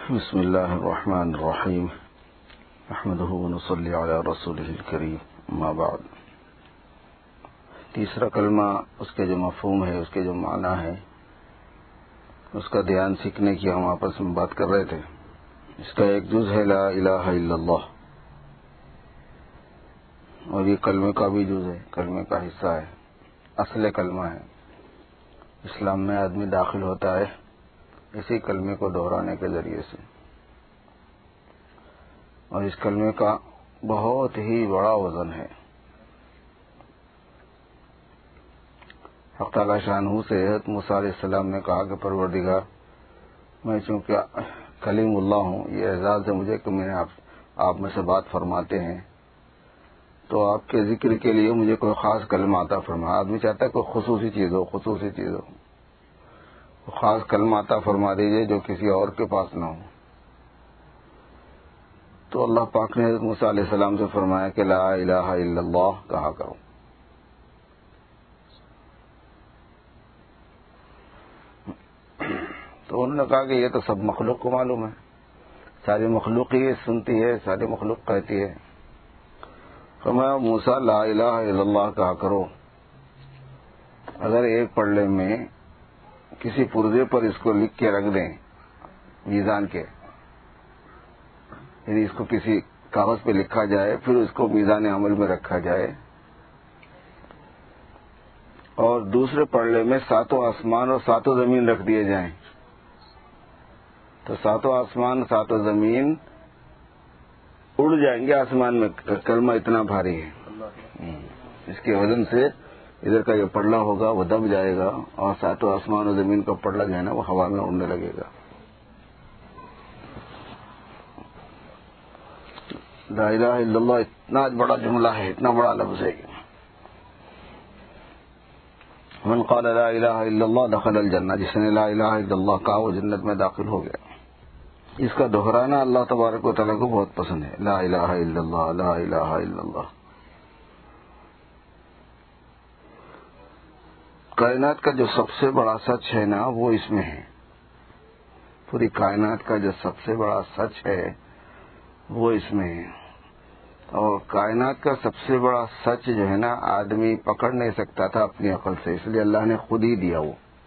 بسم اللہ الرحمن الرحیم احمدہ ونصلی علی رسولہ الکریم اما بعد۔ تیسرا کلمہ، اس کے جو مفہوم ہے، اس کے جو معنی ہے، اس کا دھیان سیکھنے کی ہم آپس میں بات کر رہے تھے۔ اس کا ایک جز ہے لا الہ الا اللہ، اور یہ کلمے کا بھی جز ہے، کلمے کا حصہ ہے، اصل کلمہ ہے۔ اسلام میں آدمی داخل ہوتا ہے اسی کلمے کو دہرانے کے ذریعے سے، اور اس کلمے کا بہت ہی بڑا وزن ہے۔ حق تعالی شانہ سے حضرت موسیٰ علیہ السلام نے کہا کہ پروردگار، میں چونکہ کلیم اللہ ہوں، یہ اعزاز ہے مجھے کہ میں نے آپ میں سے بات فرماتے ہیں، تو آپ کے ذکر کے لیے مجھے کوئی خاص کلمہ عطا فرما۔ آدمی چاہتا ہے کوئی خصوصی چیز ہو، خصوصی چیز ہو، خاص کلمہ عطا فرما دیجئے جو کسی اور کے پاس نہ ہو۔ تو اللہ پاک نے حضرت موسیٰ علیہ السلام سے فرمایا کہ لا الہ الا اللہ کہا کرو۔ تو انہوں نے کہا کہ یہ تو سب مخلوق کو معلوم ہے، ساری مخلوق ہی سنتی ہے، ساری مخلوق کہتی ہے۔ فرمایا موسیٰ لا الہ الا اللہ کہا کرو، اگر ایک پڑھنے میں کسی پرزے پر اس کو لکھ کے رکھ دیں میزان کے، یعنی اس کو کسی کاغذ پہ لکھا جائے، پھر اس کو میزان عمل میں رکھا جائے، اور دوسرے پڑھنے میں ساتوں آسمان اور ساتوں زمین رکھ دیے جائیں، تو ساتوں آسمان ساتوں زمین اڑ جائیں گے آسمان میں۔ کلمہ اتنا بھاری ہے، اس کے وزن سے ادھر کا جو پڑھنا ہوگا وہ دب جائے گا، اور ساتوں آسمان اور زمین کا پڑھنا جو ہے نا وہ ہوا میں اڑنے لگے گا۔ لا الہ الا اللہ اتنا بڑا جملہ ہے، اتنا بڑا لفظ ہے۔ من قال لا الہ الا اللہ دخل الجنہ، جس نے لا الہ الا اللہ کہا وہ جنت میں داخل ہو گیا۔ اس کا دہرانا اللہ تبارک و تعالیٰ کو بہت پسند ہے، لا الہ الا اللہ، لا الہ الا اللہ۔ کائنات کا جو سب سے بڑا سچ ہے نا وہ اس میں ہے، پوری کائنات کا جو سب سے بڑا سچ ہے وہ اس میں ہے، اور کائنات کا سب سے بڑا سچ جو ہے نا آدمی پکڑ نہیں سکتا تھا اپنی عقل سے، اس لیے اللہ نے خود ہی دیا۔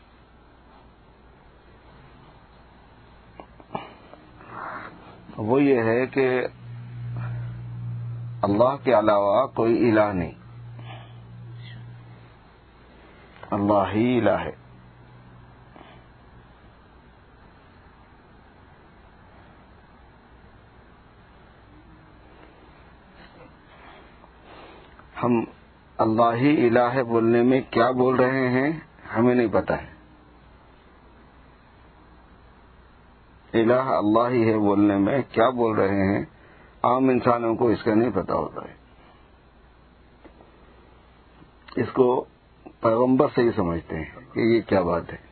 وہ یہ ہے کہ اللہ کے علاوہ کوئی الہ نہیں، اللہ ہی الہ ہے۔ ہم اللہ ہی الہ ہے بولنے میں کیا بول رہے ہیں ہمیں نہیں پتا ہے، الہ اللہ ہی ہے بولنے میں کیا بول رہے ہیں عام انسانوں کو اس کا نہیں پتا ہوتا ہے، اس کو پیغمبر سے ہی سمجھتے ہیں کہ یہ کیا بات ہے۔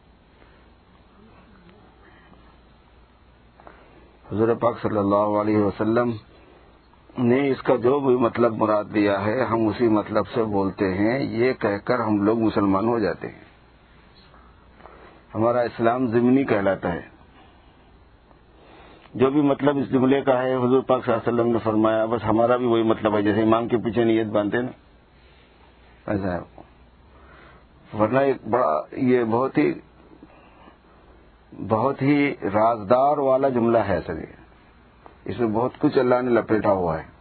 حضور پاک صلی اللہ علیہ وسلم نے اس کا جو بھی مطلب مراد دیا ہے ہم اسی مطلب سے بولتے ہیں، یہ کہہ کر ہم لوگ مسلمان ہو جاتے ہیں۔ ہمارا اسلام ضمنی کہلاتا ہے، جو بھی مطلب اس جملے کا ہے حضور پاک صلی اللہ علیہ وسلم نے فرمایا بس ہمارا بھی وہی مطلب ہے، جیسے امام کے پیچھے نیت باندھتے نا، ایسا ہے۔ ورنہ ایک بڑا یہ بہت ہی رازدار والا جملہ ہے سر، اس میں بہت کچھ اللہ نے لپیٹا ہوا ہے،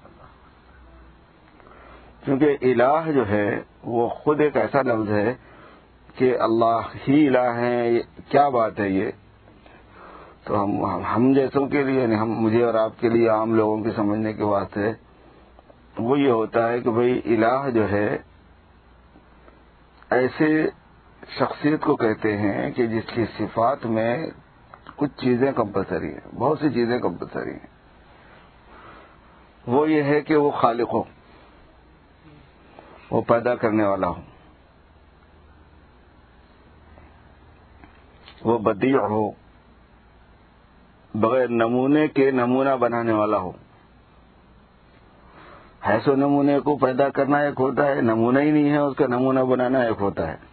کیونکہ الہ جو ہے وہ خود ایک ایسا لفظ ہے کہ اللہ ہی الہ ہے، کیا بات ہے یہ؟ تو ہم جیسوں کے لیے، یعنی مجھے اور آپ کے لیے، عام لوگوں کے سمجھنے کے واسطے وہ یہ ہوتا ہے کہ بھئی الہ جو ہے ایسے شخصیت کو کہتے ہیں کہ جس کی صفات میں کچھ چیزیں کمپلسری ہیں، بہت سی چیزیں کمپلسری ہیں۔ وہ یہ ہے کہ وہ خالق ہو، وہ پیدا کرنے والا ہو، وہ بدیع ہو، بغیر نمونے کے نمونہ بنانے والا ہو۔ حیث و نمونے کو پیدا کرنا ایک ہوتا ہے، نمونہ ہی نہیں ہے اس کا نمونہ بنانا ایک ہوتا ہے۔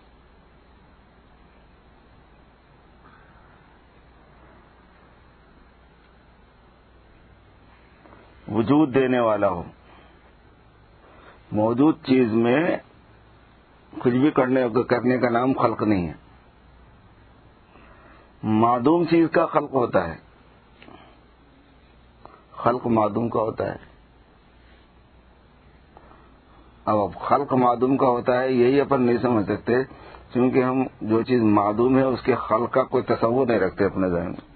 وجود دینے والا ہو. موجود چیز میں کچھ بھی کرنے کا نام خلق نہیں ہے. معدوم چیز کا خلق ہوتا ہے. خلق معدوم کا ہوتا ہے. اب خلق معدوم کا ہوتا ہے، یہی اپن نہیں سمجھ سکتے کیونکہ ہم جو چیز معدوم ہے اس کے خلق کا کوئی تصور نہیں رکھتے اپنے ذہن میں.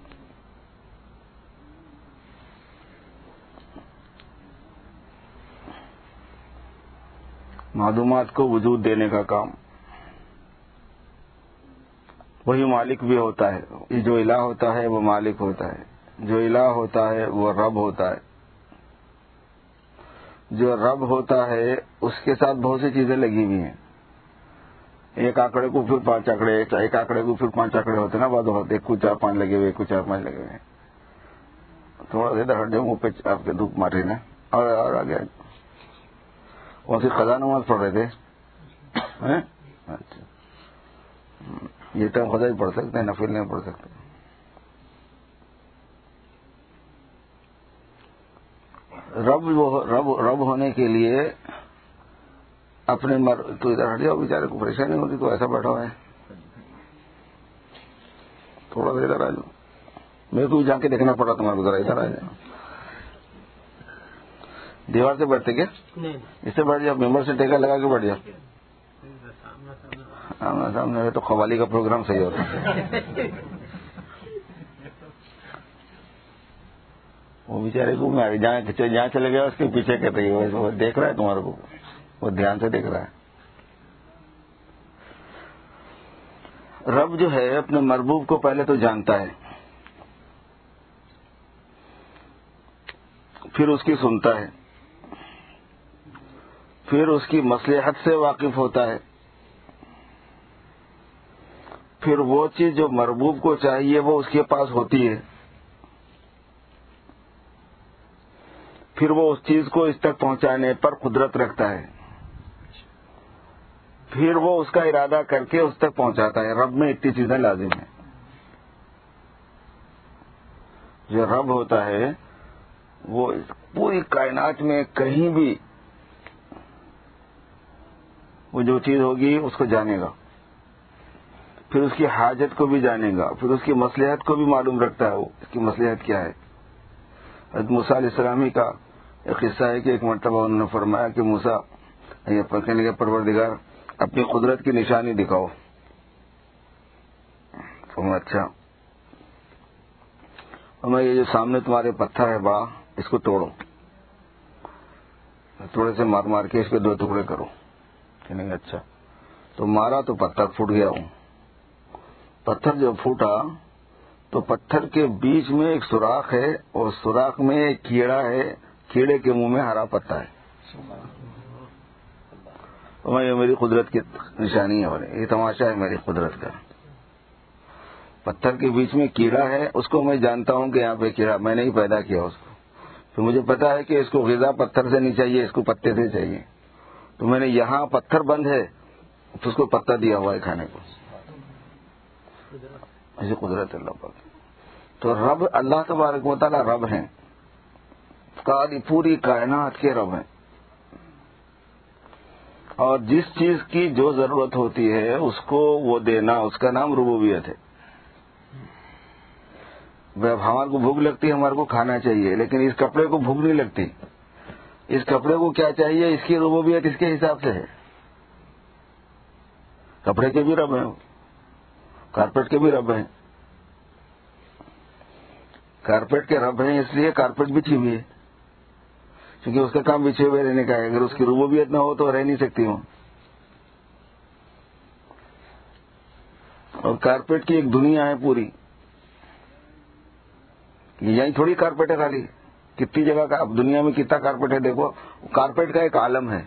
معدومات کو وجود دینے کا کام وہی مالک بھی ہوتا ہے. جو الہ ہوتا ہے وہ مالک ہوتا ہے. جو الہ ہوتا ہے وہ رب ہوتا ہے. جو رب ہوتا ہے اس کے ساتھ بہت سی چیزیں لگی ہوئی ہیں. ایک آنکڑے کو پھر 5 آنکڑے، ایک آنکڑے کو پھر 5 آنکڑے ہوتے نا بعد ہوتے. ایک کو 4-5 لگے ہوئے، ایک کو 4-5 لگے ہوئے. تھوڑا دیر ہٹ جاؤ، منہ پہ آپ کے دھوپ مار رہی نا. اور آگے وہاں سے قضا نماز پڑھ رہے تھے. اچھا، یہ ٹائم قضا ہی پڑھ سکتے ہیں، نفل نہیں پڑھ سکتے. رب ہونے کے لیے اپنے تو ادھر ہٹ جاؤ، بیچارے کو پریشانی ہوتی تو ایسا بیٹھا ہوا ہے. تھوڑا دیر ادھر آ جاؤ، میرے کو بھی جا کے دیکھنا پڑا تمہارے کو. ذرا ادھر آ جاؤ. دیوار سے بیٹھتے کیا؟ اس سے بیٹھ جاؤ، ممبر سے ٹیکا لگا کے بیٹھ جاؤ. سامنے تو قوالی کا پروگرام صحیح ہوتا ہے. وہ بیچارے کو جہاں چلے گیا اس کے پیچھے کہتے ہیں وہ دیکھ رہا ہے تمہارے کو، وہ دھیان سے دیکھ رہا ہے. رب جو ہے اپنے مربوب کو پہلے تو جانتا ہے، پھر اس کی سنتا ہے، پھر اس کی مصلحت سے واقف ہوتا ہے، پھر وہ چیز جو مربوب کو چاہیے وہ اس کے پاس ہوتی ہے، پھر وہ اس چیز کو اس تک پہنچانے پر قدرت رکھتا ہے، پھر وہ اس کا ارادہ کر کے اس تک پہنچاتا ہے. رب میں اتنی چیزیں لازم ہیں. جو رب ہوتا ہے وہ پوری کائنات میں کہیں بھی وہ جو چیز ہوگی اس کو جانے گا، پھر اس کی حاجت کو بھی جانے گا، پھر اس کی مصلحت کو بھی معلوم رکھتا ہے. وہ اس کی مصلحت کیا ہے. حضرت موسیٰ علیہ السلام کا ایک قصہ ہے کہ ایک مرتبہ انہوں نے فرمایا کہ موسیٰ کہنے کے پروردگار اپنی قدرت کی نشانی دکھاؤ. اچھا، میں یہ جو سامنے تمہارے پتھر ہے بڑا، اس کو توڑو، تھوڑے سے مار مار کے اس کے 2 ٹکڑے کرو. کہنے گے اچھا. تو مارا تو پتھر پھوٹ گیا. پتھر جو پھوٹا تو پتھر کے بیچ میں ایک سوراخ ہے اور سوراخ میں ایک کیڑا ہے، کیڑے کے منہ میں ہرا پتا ہے. یہ میری قدرت کی نشانی ہے، یہ تماشا ہے میری قدرت کا. پتھر کے بیچ میں کیڑا ہے، اس کو میں جانتا ہوں کہ یہاں پہ کیڑا میں نے ہی پیدا کیا اس کو. تو مجھے پتا ہے کہ اس کو غذا پتھر سے نہیں چاہیے، اس کو پتے سے چاہیے. تو میں نے یہاں پتھر بند ہے تو اس کو پتا دیا ہوا ہے کھانے کو. ایسی قدرت اللہ پاک. تو رب اللہ تبارک و تعالی رب ہیں، پوری کائنات کے رب ہیں. اور جس چیز کی جو ضرورت ہوتی ہے اس کو وہ دینا، اس کا نام ربوبیت ہے. ہمارے کو بھوک لگتی ہے، ہمارے کو کھانا چاہیے، لیکن اس کپڑے کو بھوک نہیں لگتی. اس کپڑے کو کیا چاہیے، اس کی ربوبیت اس کے حساب سے ہے. کپڑے کے بھی رب ہیں، کارپیٹ کے بھی رب ہیں. کارپیٹ کے رب ہیں اس لیے کارپیٹ بچھی ہوئی ہے، کیونکہ اس کا کام بچھے ہوئے رہنے کا ہے. اگر اس کی ربوبیت نہ ہو تو رہ نہیں سکتی ہوں. اور کارپیٹ کی ایک دنیا ہے پوری. یہیں تھوڑی کارپیٹ ہے خالی، کتنی جگہ کا اب دنیا میں کتنا کارپیٹ ہے دیکھو. کارپیٹ کا ایک عالم ہے.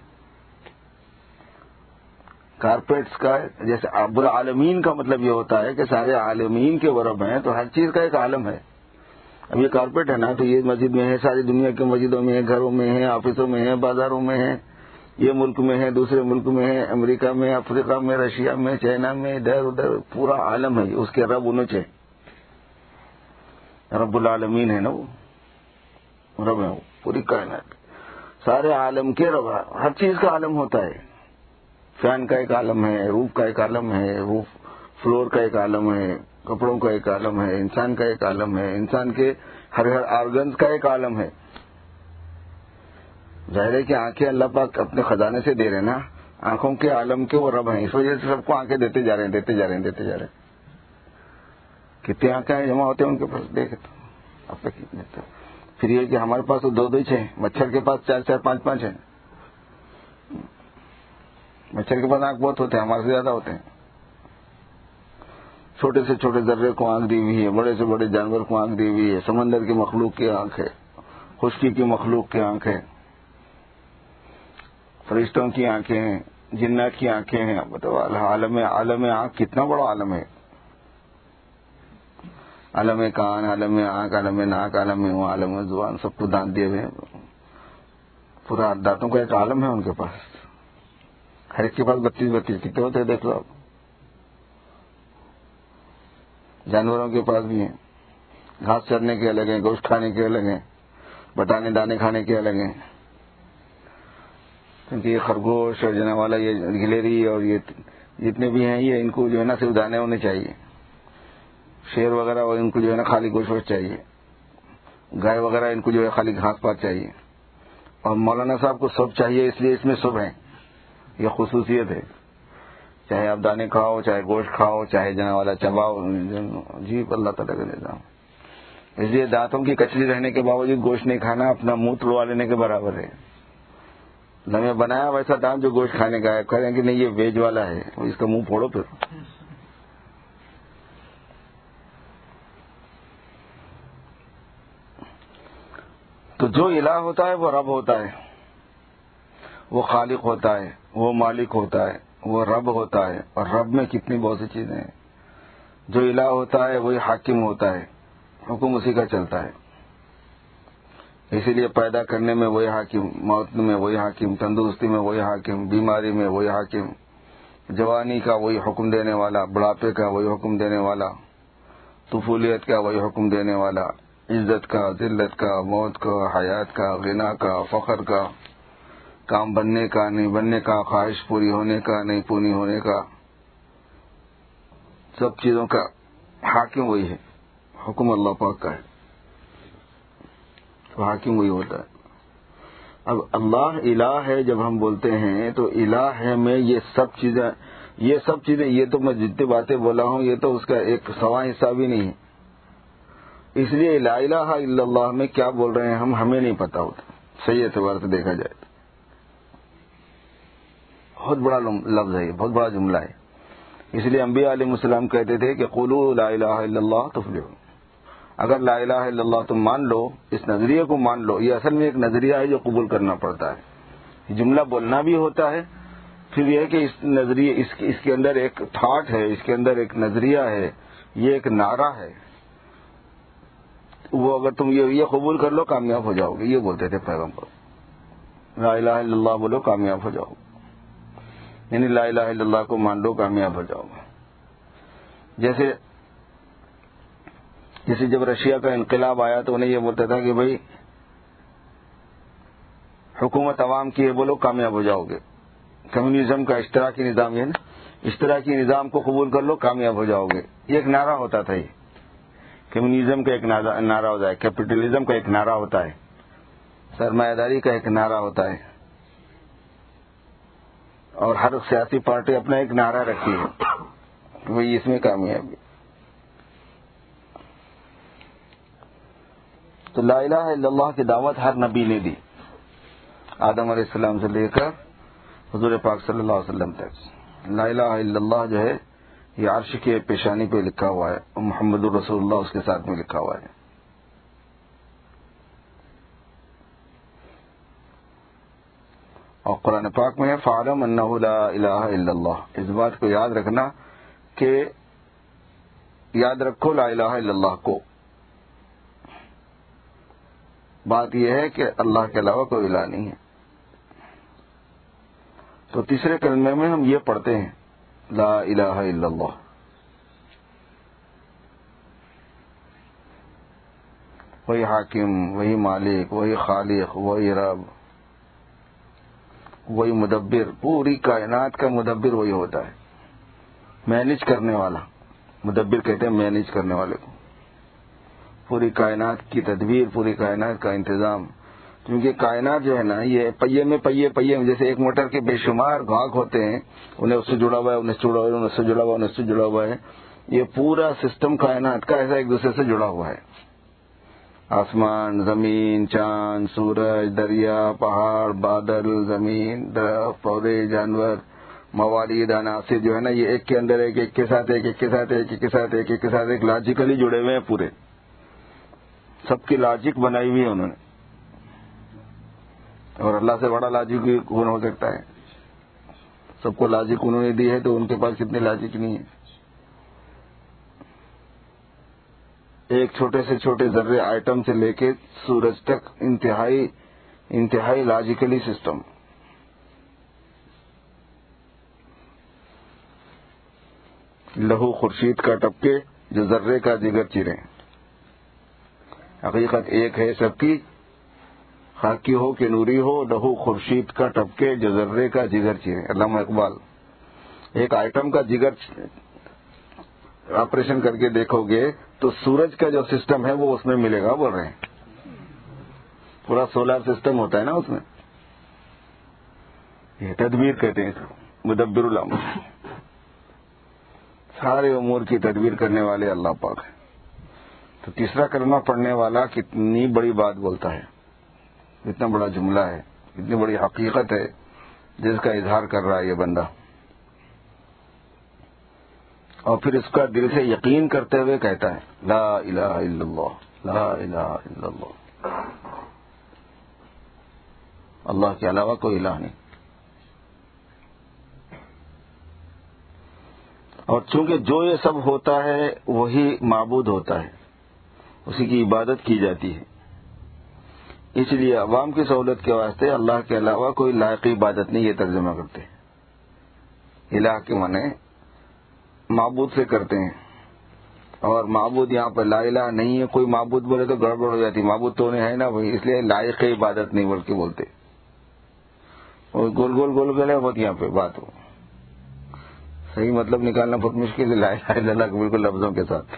کارپیٹس کا جیسے اب العالمین کا مطلب یہ ہوتا ہے کہ سارے عالمین کے وہ رب ہیں، تو ہر چیز کا ایک عالم ہے. اب یہ کارپیٹ ہے نا، تو یہ مسجد میں ہے، ساری دنیا کی مسجدوں میں ہے، گھروں میں ہے، آفسوں میں ہے، بازاروں میں ہے، یہ ملک میں ہے، دوسرے ملک میں ہے، امریکہ میں، افریقہ میں، رشیا میں، چائنا میں، ادھر ادھر پورا عالم ہے. اس کے رب انچ ہے، رب العالمین ہے نا، وہ رب ہے. پوری کائنات سارے عالم کے رب، ہر چیز کا عالم ہوتا ہے. فین کا ایک عالم ہے، روف کا ایک عالم ہے، روف فلور کا ایک عالم ہے، کپڑوں کا ایک عالم ہے، انسان کا ایک عالم ہے، انسان کے ہر آرگنز کا ایک عالم ہے. ظاہر ہے کہ آنکھیں اللہ پاک اپنے خزانے سے دے رہے نا، آنکھوں کے عالم کے وہ رب ہیں، اس وجہ سے سب کو آنکھیں دیتے جا رہے ہیں. کتنی آنکھیں جمع ہوتے ہیں ان کے پاس، دیکھے تو اب تک کتنے. پھر یہ کہ ہمارے پاس تو دو ہی ہیں، مچھر کے پاس 4 5 5 ہیں. مچھر کے پاس آنکھ بہت ہوتے ہیں، ہمارے سے زیادہ ہوتے ہیں. چھوٹے سے چھوٹے ذرے کو آنکھ دی ہوئی ہے، بڑے سے بڑے جانور کو آنکھ دی ہوئی ہے، سمندر کی مخلوق کی آنکھ ہے، خشکی کی مخلوق کی آنکھ ہے، فرشتوں کی آنکھیں ہیں، جنات کی آنکھیں ہیں. بتاؤ عالم آنکھ کتنا بڑا عالم ہے. عالم کان، عالم آنکھ، عالم ناک، عالم عالم زبان، سب کو دانت دیے ہوئے ہیں. پورا دانتوں کا ایک عالم ہے ان کے پاس. ہر ایک کے پاس 32 کتنے ہوتے ہیں دیکھ لو آپ. جانوروں کے پاس بھی ہیں، گھاس چرنے کے الگ ہیں، گوشت کھانے کے الگ ہیں، بٹانے دانے کھانے کے الگ ہیں. کیونکہ یہ خرگوش اور جنا والا، یہ گلیری اور یہ جتنے بھی ہیں، یہ ان کو جو ہے نا صرف دانے ہونے چاہیے. شیر وغیرہ ان کو جو ہے نا خالی گوشت چاہیے. گائے وغیرہ ان کو جو ہے خالی گھاس پات چاہیے. اور مولانا صاحب کو سب چاہیے، اس لیے اس میں سب ہیں. یہ خصوصیت ہے. چاہے آپ دانے کھاؤ، چاہے گوشت کھاؤ، چاہے جنا والا چباؤ، جی اللہ تعالیٰ کا نظام. اس لیے دانتوں کی کچلی رہنے کے باوجود گوشت نہیں کھانا اپنا منہ توڑوا لینے کے برابر ہے. ہمیں بنایا ویسا دانت جو گوشت کھانے کا ہے، کہہ رہے ہیں کہ نہیں یہ ویج والا ہے، اس کا منہ پھوڑو پھر. تو جو الہ ہوتا ہے وہ رب ہوتا ہے، وہ خالق ہوتا ہے، وہ مالک ہوتا ہے، وہ رب ہوتا ہے. اور رب میں کتنی بہت سی چیزیں ہیں. جو الہ ہوتا ہے وہی حاکم ہوتا ہے، حکم اسی کا چلتا ہے. اسی لیے پیدا کرنے میں وہی حاکم، موت میں وہی حاکم، تندرستی میں وہی حاکم، بیماری میں وہی حاکم، جوانی کا وہی حکم دینے والا، بڑھاپے کا وہی حکم دینے والا، طفولیت کا وہی حکم دینے والا، عزت کا، ذلت کا، موت کا، حیات کا، غنا کا، فخر کا، کام بننے کا نہیں بننے کا، خواہش پوری ہونے کا نہیں پوری ہونے کا، سب چیزوں کا حاکم وہی ہے. حکم اللہ پاک کا ہے، تو حاکم وہی ہوتا ہے. اب اللہ الہ ہے جب ہم بولتے ہیں تو الہ ہے میں یہ سب چیزیں یہ تو میں جتنی باتیں بولا ہوں یہ تو اس کا ایک سواں حصہ بھی نہیں ہے. اس لیے لا الہ الا اللہ میں کیا بول رہے ہیں ہمیں نہیں پتا ہوتا. صحیح اعتبار سے دیکھا جائے تو بہت بڑا لفظ ہے، یہ بہت بڑا جملہ ہے. اس لیے انبیاء علیہ السلام کہتے تھے کہ قولوا لا الہ الا اللہ تفلحوا. اگر لا الہ الا اللہ تم مان لو، اس نظریے کو مان لو. یہ اصل میں ایک نظریہ ہے جو قبول کرنا پڑتا ہے. جملہ بولنا بھی ہوتا ہے، پھر یہ ہے کہ اس نظریے اس کے اندر ایک تھاٹ ہے، اس کے اندر ایک نظریہ ہے، یہ ایک نعرہ ہے. وہ اگر تم یہ قبول کر لو کامیاب ہو جاؤ گے. یہ بولتے تھے پیغمبر، لا الہ الا اللہ بولو کامیاب ہو جاؤ. یعنی لا الہ الا اللہ کو مان لو کامیاب ہو جاؤ گے. جیسے جب رشیا کا انقلاب آیا تو انہیں یہ بولتا تھا کہ بھائی حکومت عوام کی ہے، بولو کامیاب ہو جاؤ گے. کمیونزم کا اشتراکی نظام، یہ نا اشتراکی نظام کو قبول کر لو کامیاب ہو جاؤ گے. یہ ایک نعرہ ہوتا تھا. یہ کمیونزم کا ایک نعرہ ہوتا ہے، کیپٹلزم کا ایک نعرہ ہوتا ہے، سرمایہ داری کا ایک نعرہ ہوتا ہے. اور ہر سیاسی پارٹی اپنا ایک نعرہ رکھی ہے، وہی اس میں کامیابی. تو لا الہ الا اللہ کی دعوت ہر نبی نے دی، آدم علیہ السلام سے لے کر حضور پاک صلی اللہ علیہ وسلم تک. لا الہ الا اللہ جو ہے یہ عرش کے پیشانی پہ لکھا ہوا ہے، اور محمد الرسول اللہ اس کے ساتھ میں لکھا ہوا ہے. اور قرآن پاک میں فَاعْلَمْ أَنَّهُ لَا إِلَٰهَ إِلَّا اللَّهُ. اس بات کو یاد رکھنا کہ یاد رکھو لا الہ الا اللہ کو. بات یہ ہے کہ اللہ کے علاوہ کوئی الہ نہیں ہے. تو تیسرے کلمے میں ہم یہ پڑھتے ہیں لا الہ الا اللہ. وہی حاکم، وہی مالک، وہی خالق، وہی رب، وہی مدبر. پوری کائنات کا مدبر وہی ہوتا ہے، مینج کرنے والا. مدبر کہتے ہیں مینج کرنے والے کو. پوری کائنات کی تدبیر، پوری کائنات کا انتظام. کیونکہ کائنات جو ہے نا، یہ پہیے میں جیسے ایک موٹر کے بے شمار بھاگ ہوتے ہیں، انہیں اس سے جڑا ہوا ہے، انہیں سے جڑا ہوا ہے، انہیں سے جڑا ہوا ہے، انہیں سے جڑا ہوا ہے. یہ پورا سسٹم کائنات کا ایسا ایک دوسرے سے جڑا ہوا ہے. آسمان، زمین، چاند، سورج، دریا، پہاڑ، بادل، زمین، درخت، پودے، جانور، موالید، عناصر جو ہے نا، یہ ایک کے اندر ایک کے ساتھ ایک کے ساتھ ایک کے ساتھ ایک لاجیکلی جڑے ہوئے ہیں پورے. سب کی لاجک بنائی ہوئی ہے انہوں نے. اور اللہ سے بڑا لاجک کون ہو سکتا ہے؟ سب کو لاجک انہوں نے دی ہے تو ان کے پاس کتنی لاجک نہیں ہے. ایک چھوٹے سے چھوٹے ذرے آئٹم سے لے کے سورج تک انتہائی لاجیکلی سسٹم. لہو خورشید کا ٹپکے جو ذرے کا جگر چیرے. حقیقت ایک ہے سب کی، خاکی ہو کہ نوری ہو، لہو خورشید کا ٹپکے جو ذرے کا جگر چیرے. علامہ اقبال. ایک آئٹم کا جگر آپریشن کر کے دیکھو گے تو سورج کا جو سسٹم ہے وہ اس میں ملے گا. بول رہے ہیں پورا سولار سسٹم ہوتا ہے نا اس میں. یہ تدبیر کہتے ہیں، مدبر الامر. سارے امور کی تدبیر کرنے والے اللہ پاک ہیں. تو تیسرا کلمہ پڑھنے والا کتنی بڑی بات بولتا ہے، اتنا بڑا جملہ ہے، اتنی بڑی حقیقت ہے جس کا اظہار کر رہا ہے یہ بندہ. اور پھر اس کا دل سے یقین کرتے ہوئے کہتا ہے لا الہ الا اللہ، لا الہ الا اللہ. اللہ کے علاوہ کوئی الہ نہیں. اور چونکہ جو یہ سب ہوتا ہے وہی معبود ہوتا ہے، اسی کی عبادت کی جاتی ہے. اس لیے عوام کی سہولت کے واسطے اللہ کے علاوہ کوئی لائق عبادت نہیں، یہ ترجمہ کرتے ہیں. الہ کے معنی معبود سے کرتے ہیں. اور معبود یہاں پر لا الہ نہیں ہے. کوئی معبود بولے تو گڑبڑ ہو جاتی. معبود تو نہیں ہے نا وہی، اس لیے لائق عبادت نہیں بلکہ بولتے. اور گول گلے بہت یہاں پہ بات ہو. صحیح مطلب نکالنا بہت مشکل ہے لا الہ الا اللہ کے بالکل لفظوں کے ساتھ.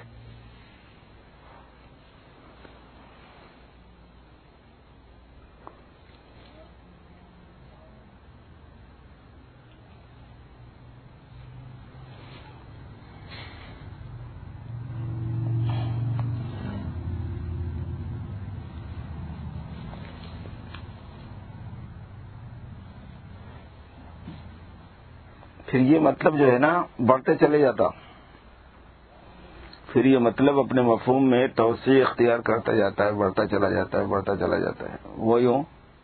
پھر یہ مطلب جو ہے نا بڑھتے چلے جاتا. پھر یہ مطلب اپنے مفہوم میں توسیع اختیار کرتا جاتا ہے، بڑھتا چلا جاتا ہے، بڑھتا چلا جاتا ہے. وہ یوں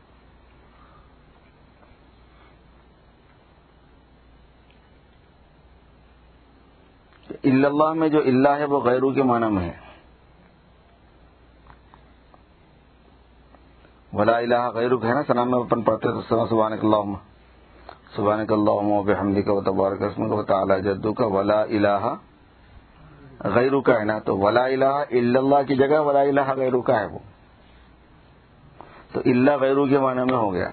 الا اللہ میں جو اللہ ہے وہ غیرو کے معنی میں ہے. ولا الہ غیرک ہے نا سلام میں اپن پڑھتے تو سبحانک اللہم، سبحانک اللہم و بحمدک و تبارک اسمک و تعالی جدک. ولا الہ غیرک ہے نا، تو ولا الہ الا اللہ کی جگہ ولا الہ غیرک ہے. وہ تو الا غیرو کے معنی میں ہو گیا.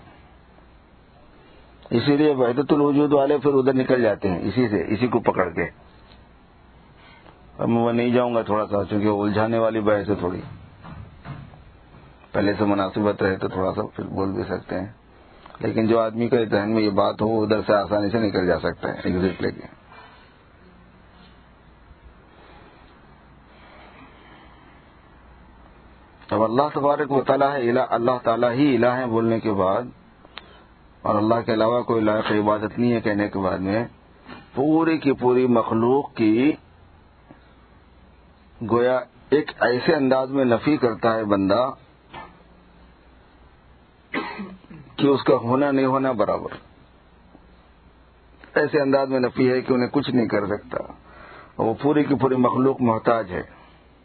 اسی لیے وحدت الوجود والے پھر ادھر نکل جاتے ہیں اسی کو پکڑ کے. اب میں نہیں جاؤں گا تھوڑا سا، چونکہ الجھانے والی بحث ہے تھوڑی. پہلے سے مناسبت رہے تو تھوڑا سا پھر بول بھی سکتے ہیں، لیکن جو آدمی کا ذہن میں یہ بات ہو ادھر سے آسانی سے نکل جا سکتا ہے ایگزٹ لے کے. اب اللہ تبارک و تعالیٰ ہے الہ، اللہ تعالیٰ ہی الہ ہے بولنے کے بعد، اور اللہ کے علاوہ کوئی لائق عبادت نہیں ہے کہنے کے بعد میں پوری کی پوری مخلوق کی گویا ایک ایسے انداز میں نفی کرتا ہے بندہ کہ اس کا ہونا نہیں ہونا برابر. ایسے انداز میں نفی ہے کہ انہیں کچھ نہیں کر سکتا. وہ پوری کی پوری مخلوق محتاج ہے.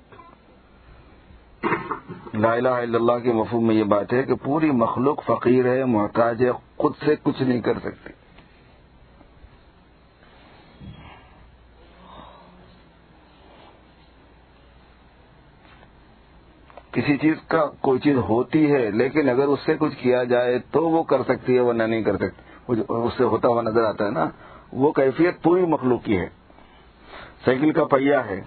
لا الہ الا اللہ کے مفہوم میں یہ بات ہے کہ پوری مخلوق فقیر ہے، محتاج ہے، خود سے کچھ نہیں کر سکتی. کسی چیز کا کوئی چیز ہوتی ہے لیکن اگر اس سے کچھ کیا جائے تو وہ کر سکتی ہے ورنہ نہیں کر سکتی، اس سے ہوتا ہوا نظر آتا ہے نا، وہ کیفیت پوری مخلوق کی ہے۔ سائیکل کا پہیا ہے،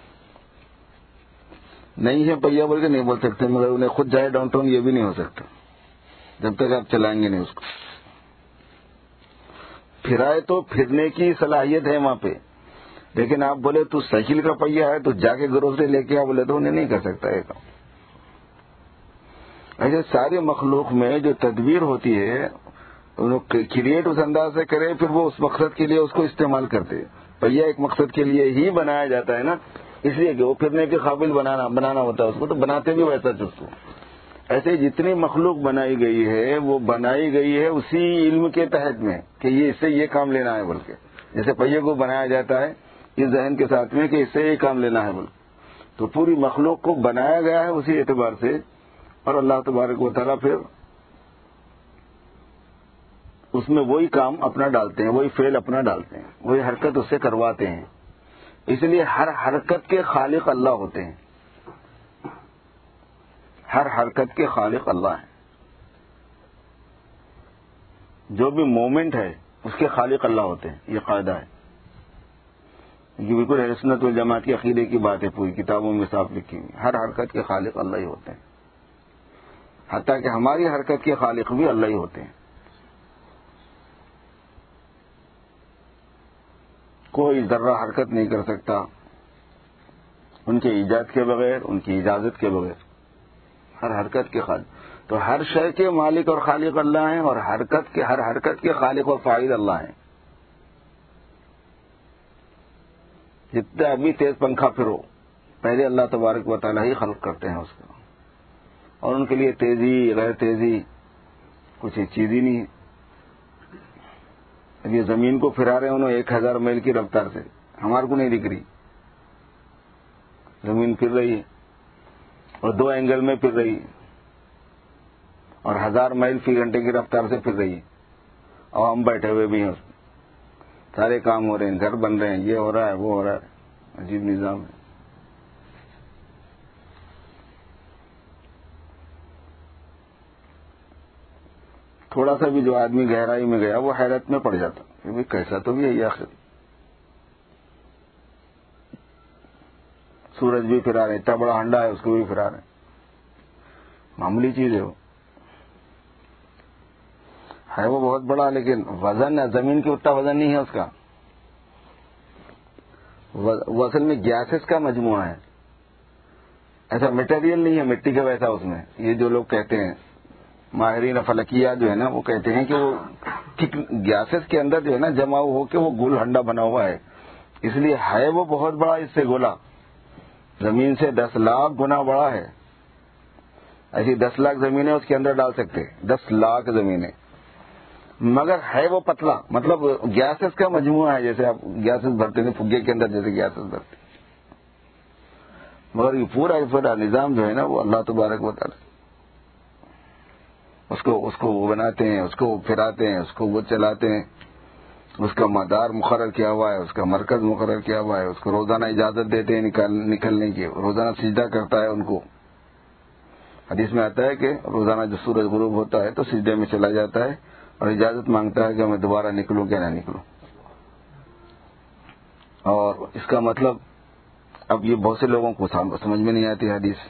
نہیں ہے پہیا بول کے نہیں بول سکتے، مگر انہیں خود جائے ڈاؤن ٹاؤن یہ بھی نہیں ہو سکتا جب تک آپ چلائیں گے نہیں اس کو۔ پھرائے تو پھرنے کی صلاحیت ہے وہاں پہ، لیکن آپ بولے تو سائیکل کا پہیا ہے تو جا کے گروسری لے کے آپ بولے تو انہیں نہیں کر سکتا یہ کام۔ ایسے ساری مخلوق میں جو تدبیر ہوتی ہے کریٹ اس انداز سے کرے، پھر وہ اس مقصد کے لیے اس کو استعمال کرتے۔ پہیا ایک مقصد کے لیے ہی بنایا جاتا ہے نا، اس لیے کہ وہ پھرنے کے قابل بنانا ہوتا ہے اس کو، تو بناتے بھی ویسا اس کو۔ ایسے جتنی مخلوق بنائی گئی ہے وہ بنائی گئی ہے اسی علم کے تحت میں کہ یہ اس سے یہ کام لینا ہے، بلکہ جیسے پہیے کو بنایا جاتا ہے اس ذہن کے ساتھ میں کہ اس سے یہ کام لینا ہے بلکہ، تو پوری مخلوق کو بنایا گیا ہے اسی اعتبار سے، اور اللہ تبارک و تعالیٰ پھر اس میں وہی کام اپنا ڈالتے ہیں، وہی فعل اپنا ڈالتے ہیں، وہی حرکت اس سے کرواتے ہیں۔ اس لیے ہر حرکت کے خالق اللہ ہوتے ہیں، ہر حرکت کے خالق اللہ ہیں۔ جو بھی مومنٹ ہے اس کے خالق اللہ ہوتے ہیں، یہ قاعدہ ہے۔ یہ بالکل اہل سنت والجماعت کی عقیدے کی بات ہے، پوری کتابوں میں صاف لکھی ہوئی، ہر حرکت کے خالق اللہ ہی ہوتے ہیں، حتیٰ کہ ہماری حرکت کے خالق بھی اللہ ہی ہوتے ہیں۔ کوئی ذرہ حرکت نہیں کر سکتا ان کے ایجاد کے بغیر، ان کی اجازت کے بغیر، ہر حرکت کے خالق۔ تو ہر شے کے مالک اور خالق اللہ ہیں، اور ہر حرکت کے خالق اور فاعل اللہ ہیں۔ جتنا ابھی تیز پنکھا پھرو پہلے اللہ تبارک و تعالیٰ ہی خلق کرتے ہیں اس کا، اور ان کے لیے تیزی غیر تیزی کچھ چیز ہی نہیں ہے۔ اب یہ زمین کو پھرا رہے ہیں انہوں 1000 میل کی رفتار سے، ہمارے کو نہیں دکھ رہی، زمین پھر رہی ہے اور 2 اینگل میں پھر رہی ہے، اور 1000 میل فی گھنٹے کی رفتار سے پھر رہی ہے، اور ہم بیٹھے ہوئے بھی ہیں، اس میں سارے کام ہو رہے ہیں، گھر بن رہے ہیں، یہ ہو رہا ہے وہ ہو رہا ہے، عجیب نظام ہے۔ تھوڑا سا بھی جو آدمی گہرائی میں گیا وہ حیرت میں پڑ جاتا کہ بھئی کیسا تو بھی ہے یہ آخر، سورج بھی پھرا رہے، اتنا بڑا ہنڈا ہے اس کو بھی پھرا رہے، معمولی چیز ہے وہ بہت بڑا، لیکن وزن زمین کے اتنا وزن نہیں ہے اس کا، وہ اصل میں گیسز کا مجموعہ ہے، ایسا میٹیریل نہیں ہے مٹی کا ویسا اس میں۔ یہ جو لوگ کہتے ہیں ماہرین فلکیات جو ہے نا، وہ کہتے ہیں کہ وہ گیسز کے اندر جو ہے نا جمع ہو کے وہ گول ہنڈا بنا ہوا ہے، اس لیے ہے وہ بہت بڑا، اس سے گولا زمین سے 10 لاکھ گنا بڑا ہے۔ ایسی 10 لاکھ زمینیں اس کے اندر ڈال سکتے، 10 لاکھ زمینیں، مگر ہے وہ پتلا، مطلب گیسز کا مجموعہ ہے، جیسے آپ گیسز بھرتے ہیں فگے کے اندر جیسے گیسز بھرتے، مگر یہ پورا نظام جو ہے نا وہ اللہ تبارک و تعالیٰ اس کو وہ بناتے ہیں، اس کو وہ پھراتے ہیں، اس کو وہ چلاتے ہیں، اس کا مدار مقرر کیا ہوا ہے، اس کا مرکز مقرر کیا ہوا ہے، اس کو روزانہ اجازت دیتے ہیں نکلنے کی، روزانہ سجدہ کرتا ہے ان کو۔ حدیث میں آتا ہے کہ روزانہ جو سورج غروب ہوتا ہے تو سجدے میں چلا جاتا ہے اور اجازت مانگتا ہے کہ میں دوبارہ نکلوں کیا نہ نکلوں۔ اور اس کا مطلب اب یہ بہت سے لوگوں کو سمجھ میں نہیں آتی حدیث۔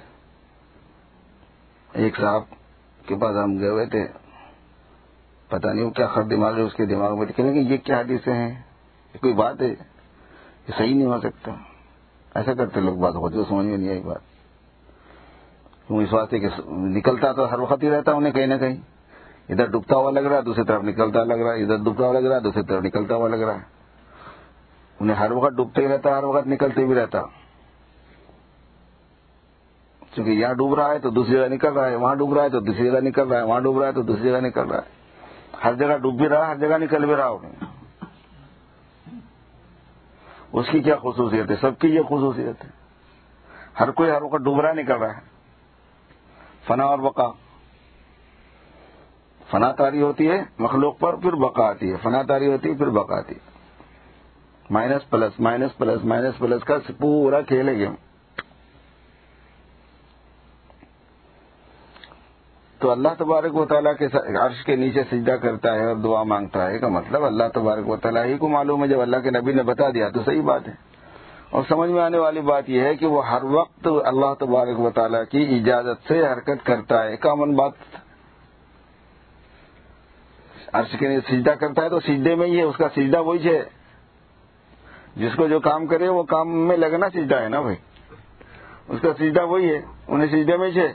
ایک صاحب کے پاس ہم گئے ہوئے تھے، پتہ نہیں وہ کیا خر دماغ ہے اس کے دماغ میں، کہنے کہ یہ کیا حدیثیں ہیں، یہ کوئی بات ہے، یہ صحیح نہیں ہو سکتا، ایسا کرتے لوگ بات ہوتی، سمجھ میں نہیں آئی بات۔ کیوں؟ اس واسطے کہ نکلتا تو ہر وقت ہی رہتا انہیں کہیں نہ کہیں، ادھر ڈوبتا ہوا لگ رہا ہے دوسری طرف نکلتا لگ رہا ہے، ادھر ڈوبتا ہوا لگ رہا ہے دوسری طرف نکلتا ہوا لگ رہا ہے، انہیں ہر وقت ڈوبتے ہی رہتا، ہر وقت نکلتے بھی رہتا، کیونکہ یہاں ڈوب رہا ہے تو دوسری جگہ نکل رہا ہے، وہاں ڈوب رہا ہے تو دوسری جگہ نکل رہا ہے، وہاں ڈوب رہا ہے تو دوسری جگہ نکل رہا ہے، ہر جگہ ڈوب بھی رہا ہے، ہر جگہ نکل بھی رہا ہوگا۔ اس کی کیا خصوصیت ہے؟ سب کی یہ خصوصیت ہے، ہر کوئی ہر وقت ڈوب رہا نکل رہا ہے۔ فنا اور بقا، فنا طاری ہوتی ہے مخلوق پر، پھر بقا آتی ہے، فنا طاری ہوتی ہے پھر بقا آتی ہے، minus plus minus plus minus plus کا پورا کھیل ہے گیم۔ تو اللہ تبارک و تعالیٰ کے عرش کے نیچے سجدہ کرتا ہے اور دعا مانگتا ہے کا مطلب اللہ تبارک و تعالیٰ ہی کو معلوم ہے. جب اللہ کے نبی نے بتا دیا تو صحیح بات ہے. اور سمجھ میں آنے والی بات یہ ہے کہ وہ ہر وقت اللہ تبارک و تعالیٰ کی اجازت سے حرکت کرتا ہے. کامن بات. عرش کے نیچے سجدہ کرتا ہے تو سجدے میں ہی ہے. اس کا سجدہ وہی ہے. جس کو جو کام کرے وہ کام میں لگنا سجدہ ہے نا بھائی. اس کا سجدہ وہی ہے. انہیں سجدے میں ہے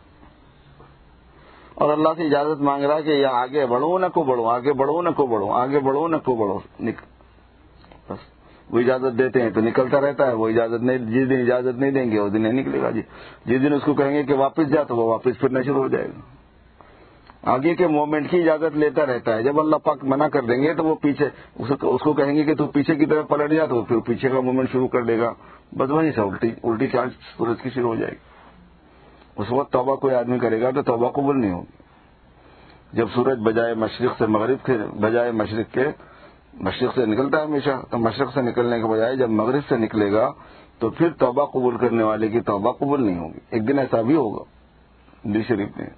اور اللہ سے اجازت مانگ رہا کہ یا آگے بڑھوں نہ کو بڑھوں, آگے بڑھوں نہ کو بڑھوں, آگے بڑھوں نہ کو بڑھوں. بس وہ اجازت دیتے ہیں تو نکلتا رہتا ہے. وہ اجازت نہیں, جس دن اجازت نہیں دیں گے اس دن نہیں نکلے گا. جس دن اس کو کہیں گے کہ واپس جا تو وہ واپس پھرنا شروع ہو جائے گا. آگے کے مومنٹ کی اجازت لیتا رہتا ہے. جب اللہ پاک منع کر دیں گے تو وہ پیچھے اس کو کہیں گے کہ تو پیچھے کی طرف پلٹ جا تو پھر پیچھے کا مومنٹ شروع کر دے گا. بس وہیں سے الٹی چارج سورج کی شروع ہو جائے گی. اس وقت توبہ کوئی آدمی کرے گا تو توبہ قبول نہیں ہوگی. جب سورج بجائے مشرق سے مغرب کے بجائے مشرق سے نکلتا ہے ہمیشہ, تو مشرق سے نکلنے کے بجائے جب مغرب سے نکلے گا تو پھر توبہ قبول کرنے والے کی توبہ قبول نہیں ہوگی. ایک دن ایسا بھی ہوگا حدیث شریف میں.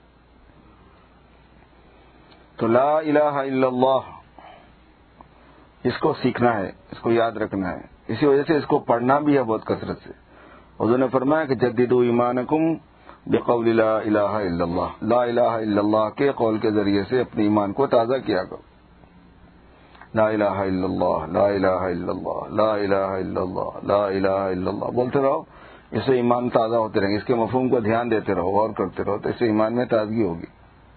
تو لا الہ الا اللہ اس کو سیکھنا ہے, اس کو یاد رکھنا ہے. اسی وجہ سے اس کو پڑھنا بھی ہے بہت کثرت سے. حضور نے فرمایا کہ جددوا ایمانکم بقول لا الہ الا اللہ. لا الہ الا اللہ کے قول کے ذریعے سے اپنے ایمان کو تازہ کیا کرو. لا الہ الا اللہ, لا الہ الا اللہ, لا الہ الا اللہ, لا الہ الا اللہ بولتے رہو. اس سے ایمان تازہ ہوتے رہیں گے. اس کے مفہوم کو دھیان دیتے رہو, غور کرتے رہو, تو اس سے ایمان میں تازگی ہوگی.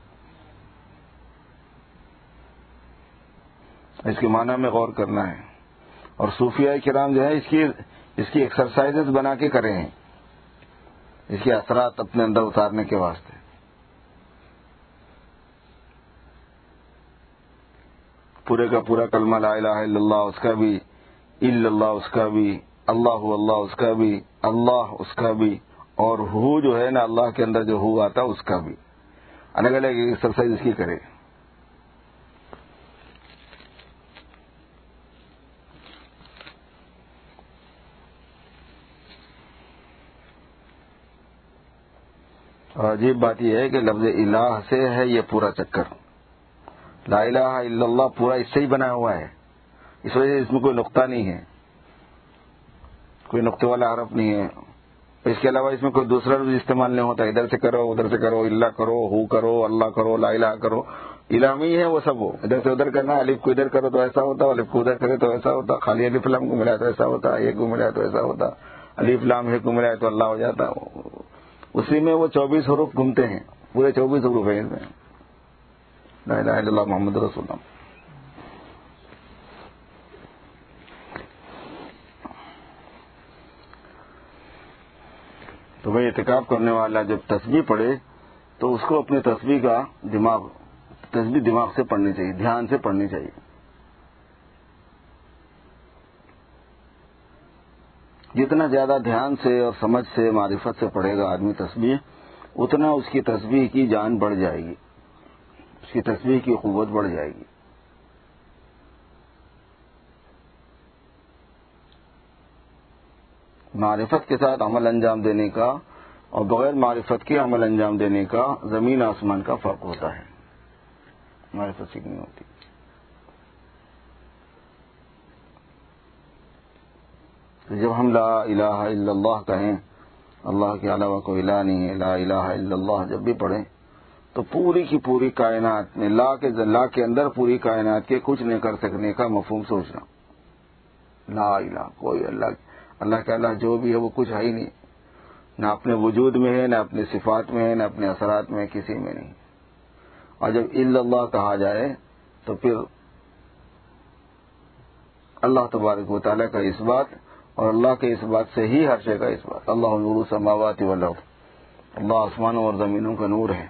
اس کے معنی میں غور کرنا ہے. اور صوفیاء کرام جو ہے اس کی ایکسرسائزز بنا کے کرے ہیں, اس کے اثرات اپنے اندر اتارنے کے واسطے. پورے کا پورا کلمہ لا الہ الا اللہ اس کا بھی, الا اللہ اس کا بھی, اللہ اللہ اس کا بھی, اللہ اس کا بھی, اور ہو جو ہے نا اللہ کے اندر جو ہو آتا اس کا بھی. الگ الگ ایکسرسائز اس کی کرے. اور عجیب بات یہ ہے کہ لفظ الہ سے ہے یہ پورا چکر. لا الہ الا اللہ پورا اس سے ہی بنا ہوا ہے. اس وجہ سے اس میں کوئی نقطہ نہیں ہے, کوئی نقطے والا حرف نہیں ہے. اس کے علاوہ اس میں کوئی دوسرا لفظ استعمال نہیں ہوتا. ادھر سے کرو, ادھر سے کرو, اللہ کرو, ہو کرو, اللہ کرو, لا الہ کرو. الہ میں ہی ہے وہ سب. وہ ادھر سے ادھر کرنا. الف کو ادھر کرو تو ایسا ہوتا, الف کو ادھر کرے تو ایسا ہوتا. خالی الف لام کو ملایا تو ایسا ہوتا, ایک کو ملایا تو ایسا ہوتا, الف لام ہے کو ملایا تو اللہ ہو جاتا. اسی میں وہ 24 حروف گھومتے ہیں. پورے 24 حروف ہیں اس میں. لا الہ الا اللہ محمد رسول اللہ. تو بھائی اعتکاف کرنے والا جب تسبیح پڑھے تو اس کو اپنے تسبیح دماغ سے پڑھنی چاہیے, دھیان سے پڑھنی چاہیے. جتنا زیادہ دھیان سے اور سمجھ سے معرفت سے پڑھے گا آدمی تسبیح, اتنا اس کی تسبیح کی جان بڑھ جائے گی, اس کی تسبیح کی قوت بڑھ جائے گی. معرفت کے ساتھ عمل انجام دینے کا اور بغیر معرفت کے عمل انجام دینے کا زمین آسمان کا فرق ہوتا ہے. معرفت سیکھنی ہوتی. جب ہم لا الہ الا اللہ کہیں, اللہ کے علاوہ کوئی الہ نہیں ہے, لا الہ الا اللہ جب بھی پڑھیں تو پوری کی پوری کائنات میں لا کے اندر پوری کائنات کے کچھ نہیں کر سکنے کا مفہوم سوچنا. لا الہ کوئی اللہ کے علاوہ جو بھی ہے وہ کچھ ہے ہی نہیں, نہ اپنے وجود میں ہے, نہ اپنے صفات میں ہے, نہ اپنے اثرات میں, کسی میں نہیں. اور جب الا اللہ کہا جائے تو پھر اللہ تبارک و تعالیٰ کا اس بات اور اللہ کے اس بات سے ہی ہر شے کا اس بات. اللہ نور السماوات والارض, اللہ آسمانوں اور زمینوں کا نور ہے,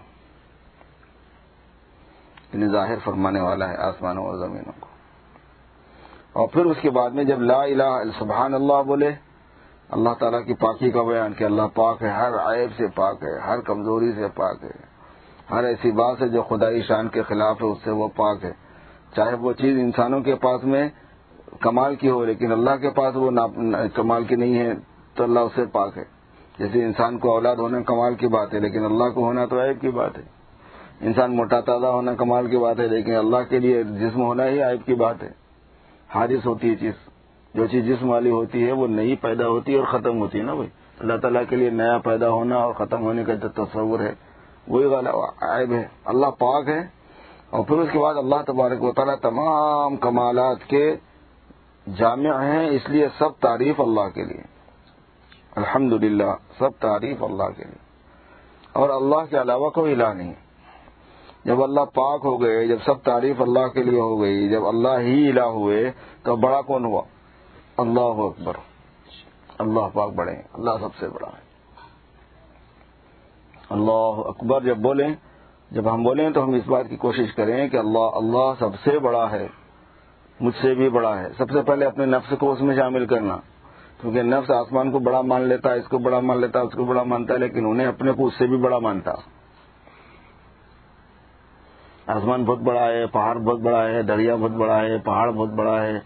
انہیں ظاہر فرمانے والا ہے آسمانوں اور زمینوں کو. اور پھر اس کے بعد میں جب لا الہ سبحان اللہ بولے, اللہ تعالیٰ کی پاکی کا بیان کہ اللہ پاک ہے, ہر عیب سے پاک ہے, ہر کمزوری سے پاک ہے, ہر ایسی بات سے جو خدائی شان کے خلاف ہے اس سے وہ پاک ہے. چاہے وہ چیز انسانوں کے پاس میں کمال کی ہو لیکن اللہ کے پاس وہ کمال کی نہیں ہے تو اللہ اس سے پاک ہے. جیسے انسان کو اولاد ہونا کمال کی بات ہے لیکن اللہ کو ہونا تو عیب کی بات ہے. انسان موٹا تازہ ہونا کمال کی بات ہے، لیکن اللہ کے لیے جسم ہونا ہی عیب کی بات ہے۔ حادث ہوتی ہے چیز، جو چیز جسم والی ہوتی ہے وہ نئی پیدا ہوتی ہے اور ختم ہوتی ہے نا بھائی۔ اللہ تعالیٰ کے لیے نیا پیدا ہونا اور ختم ہونے کا جو تصور ہے وہی عیب ہے۔ اللہ پاک ہے، اور پھر اس کے بعد اللہ تبارک و تعالیٰ تمام کمالات کے جامع ہیں، اس لیے سب تعریف اللہ کے لیے، الحمدللہ، سب تعریف اللہ کے لیے، اور اللہ کے علاوہ کوئی الہ نہیں۔ جب اللہ پاک ہو گئے، جب سب تعریف اللہ کے لیے ہو گئی، جب اللہ ہی الہ ہوئے، تو بڑا کون ہوا؟ اللہ اکبر، اللہ پاک بڑے ہیں، اللہ سب سے بڑا ہے۔ اللہ اکبر جب ہم بولیں تو ہم اس بات کی کوشش کریں کہ اللہ سب سے بڑا ہے، مجھ سے بھی بڑا ہے۔ سب سے پہلے اپنے نفس کو اس میں شامل کرنا، کیونکہ نفس آسمان کو بڑا مان لیتا ہے، اس کو بڑا مان لیتا ہے، اس کو بڑا مانتا ہے، لیکن انہیں اپنے کو اس سے بھی بڑا مانتا۔ آسمان بہت بڑا ہے، پہاڑ بہت بڑا ہے، دریا بہت بڑا ہے، پہاڑ بہت بڑا ہے،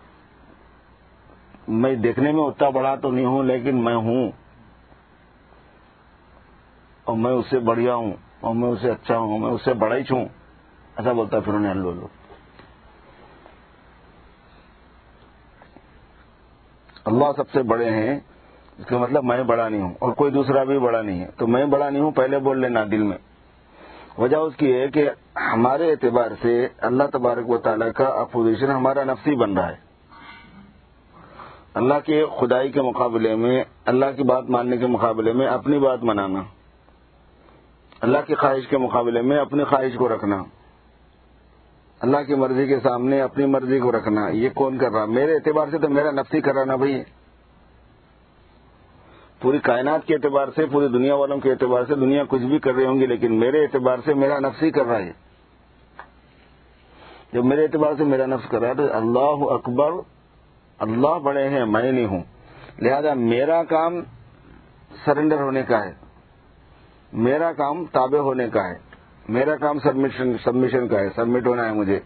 میں دیکھنے میں اتنا بڑا تو نہیں ہوں، لیکن میں ہوں، اور میں اس سے بڑھیا ہوں، اور میں اس سے اچھا ہوں، میں اس سے بڑا ہی ہوں، ایسا بولتا ہے پھر انہیں اللہ۔ اللہ سب سے بڑے ہیں، اس کا مطلب میں بڑا نہیں ہوں اور کوئی دوسرا بھی بڑا نہیں ہے، تو میں بڑا نہیں ہوں پہلے بول لینا دل میں۔ وجہ اس کی ہے کہ ہمارے اعتبار سے اللہ تبارک و تعالیٰ کا اپوزیشن ہمارا نفسی بن رہا ہے۔ اللہ کے خدائی کے مقابلے میں، اللہ کی بات ماننے کے مقابلے میں اپنی بات منانا، اللہ کی خواہش کے مقابلے میں اپنی خواہش کو رکھنا، اللہ کی مرضی کے سامنے اپنی مرضی کو رکھنا، یہ کون کر رہا؟ میرے اعتبار سے تو میرا نفسی کر رہا نا بھائی۔ پوری کائنات کے اعتبار سے، پوری دنیا والوں کے اعتبار سے دنیا کچھ بھی کر رہی ہوں گی، لیکن میرے اعتبار سے میرا نفس ہی کر رہا ہے۔ جب میرے اعتبار سے میرا نفس کر رہا ہے تو اللہ اکبر، اللہ بڑے ہیں، میں نہیں ہوں، لہذا میرا کام سرنڈر ہونے کا ہے، میرا کام تابع ہونے کا ہے، میرا کام سبمیشن کا ہے، سبمٹ ہونا ہے مجھے۔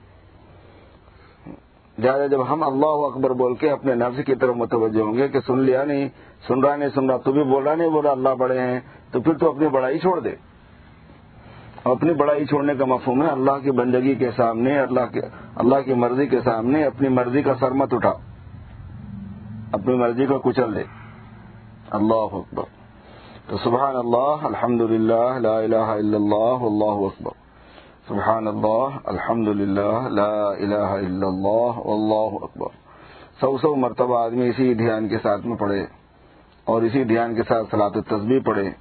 لہٰذا جب ہم اللہ اکبر بول کے اپنے نفس کی طرف متوجہ ہوں گے کہ سن لیا نہیں، سن رہا، تو بھی بول رہا نہیں بول رہا اللہ بڑے ہیں، تو پھر تو اپنی بڑائی چھوڑ دے۔ اور اپنی بڑائی چھوڑنے کا مفہوم ہے اللہ کی بندگی کے سامنے، اللہ کی مرضی کے سامنے اپنی مرضی کا سر مت اٹھا، اپنی مرضی کو کچل دے۔ اللہ اکبر۔ تو سبحان اللہ، الحمدللہ، لا الہ الا اللہ، واللہ اکبر۔ سبحان اللہ، الحمدللہ، لا الہ الا اللہ، واللہ اکبر۔ 100 مرتبہ آدمی اسی دھیان کے ساتھ میں پڑھے، اور اسی دھیان کے ساتھ صلاۃ التسبیح پڑھے،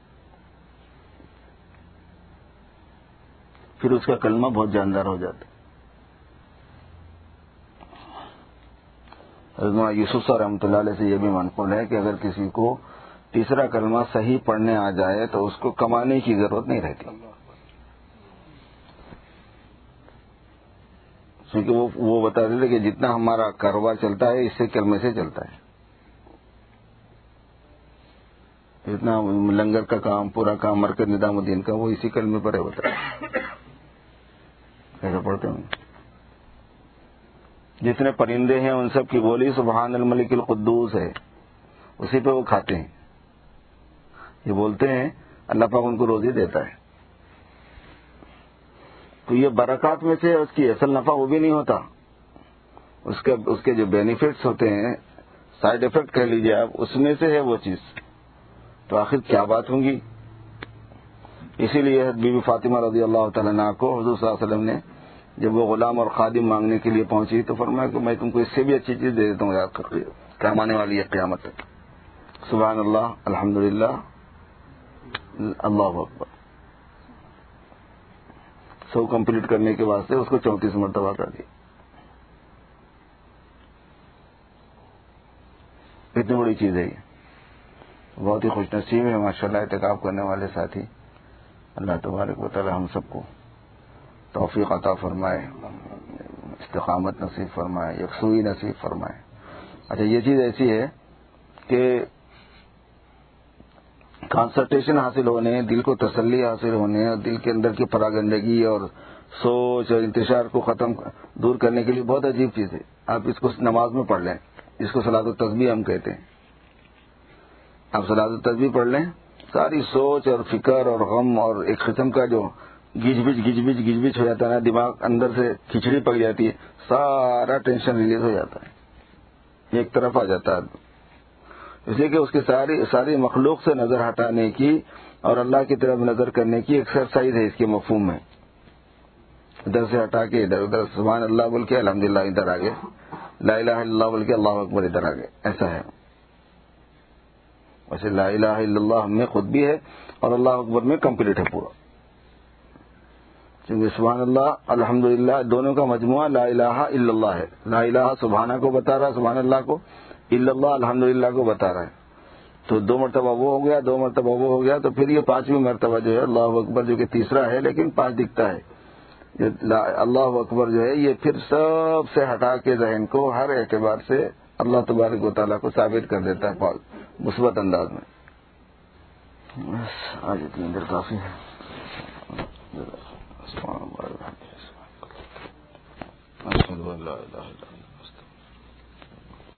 پھر اس کا کلمہ بہت جاندار ہو جاتا ہے۔ حضرت یوسف صاحب رحمۃ اللہ علیہ سے یہ بھی منقول ہے کہ اگر کسی کو تیسرا کلمہ صحیح پڑھنے آ جائے تو اس کو کمانے کی ضرورت نہیں رہتی، کیونکہ وہ بتاتے تھے کہ جتنا ہمارا کاروبار چلتا ہے اس سے کلمے سے چلتا ہے، جتنا لنگر کا کام، پورا کام مرکز نظام الدین کا، وہ اسی کلمے پر ہے، بتا کیسے پڑھتے ہیں۔ جتنے پرندے ہیں ان سب کی بولی سبحان الملک القدوس ہے، اسی پہ وہ کھاتے ہیں، یہ بولتے ہیں، اللہ پاک ان کو روزی دیتا ہے۔ تو یہ برکات میں سے اس کی اصل نفع وہ بھی نہیں ہوتا، اس کے جو بینیفٹس ہوتے ہیں، سائیڈ ایفیکٹ کہہ لیجیے آپ، اس میں سے ہے وہ چیز، تو آخر کیا بات ہوں گی۔ اسی لیے بی بی فاطمہ رضی اللہ تعالیٰ عنہا کو حضور صلی اللہ علیہ وسلم نے جب وہ غلام اور خادم مانگنے کے لیے پہنچی تو فرمایا کہ میں تم کو اس سے بھی اچھی چیز دے دیتا ہوں، یاد کر کام آنے والی ہے قیامت تک۔ سبحان اللہ، الحمدللہ، اللہ اکبر، 100 کمپلیٹ کرنے کے واسطے اس کو 34 مرتبہ کر دیا۔ اتنی بڑی چیز ہے یہ، بہت ہی خوش نصیب ہے ماشاءاللہ اعتکاف کرنے والے ساتھی۔ اللہ تبارک و تعالی ہم سب کو توفیق عطا فرمائے، استقامت نصیب فرمائے، یکسوئی نصیب فرمائے۔ اچھا، یہ چیز ایسی ہے کہ کانسنٹریشن حاصل ہونے، دل کو تسلی حاصل ہونے، اور دل کے اندر کی پراگندگی اور سوچ اور انتشار کو دور کرنے کے لیے بہت عجیب چیز ہے۔ آپ اس کو نماز میں پڑھ لیں، جس کو صلاۃ التسبیح ہم کہتے ہیں، آپ صلاۃ التسبیح پڑھ لیں، ساری سوچ اور فکر اور غم اور ایک قسم کا جو گج بج ہو جاتا ہے نا، دماغ اندر سے کھچڑی پک جاتی ہے، سارا ٹینشن ریلیز ہو جاتا ہے، ایک طرف آ جاتا ہے آدمی. اس لیے کہ اس کی ساری مخلوق سے نظر ہٹانے کی اور اللہ کی طرف نظر کرنے کی ایکسرسائز ہے اس کے مفہوم میں. ادھر سے ہٹا کے ادھر سبحان اللہ بول کے الحمدللہ ادھر آگے، لا الہ الا اللہ بول کے اللہ اکبر ادھر آگے، ایسا ہے. ویسے لا الہ الا اللہ ہم میں خود بھی ہے اور اللہ اکبر میں کمپلیٹ ہے پورا، کیونکہ سبحان اللہ الحمدللہ دونوں کا مجموعہ لا الہ الا اللہ ہے. لا الہ سبحانہ کو بتا رہا ہے، سبحان اللہ کو، الا اللہ الحمدللہ کو بتا رہا ہے. تو 2 مرتبہ وہ ہو گیا، 2 مرتبہ وہ ہو گیا، تو پھر یہ 5ویں مرتبہ جو ہے اللہ اکبر جو کہ تیسرا ہے لیکن 5 دکھتا ہے، اللہ اکبر جو ہے یہ پھر سب سے ہٹا کے ذہن کو ہر اعتبار سے اللہ تبارک و تعالیٰ کو ثابت کر دیتا ہے مثبت انداز میں. بس آج اتنی دیر کافی ہے. اشهد ان لا اله الا الله